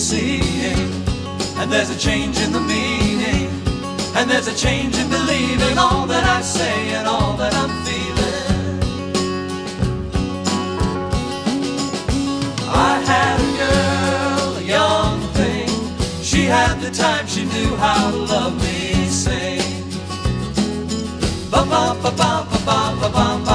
seeing, and there's a change in the meaning, and there's a change in believing all that I say and all that I'm feeling. I had a girl, a young thing. She had the time, she knew how to love me. Sing. Ba ba ba ba ba ba ba ba.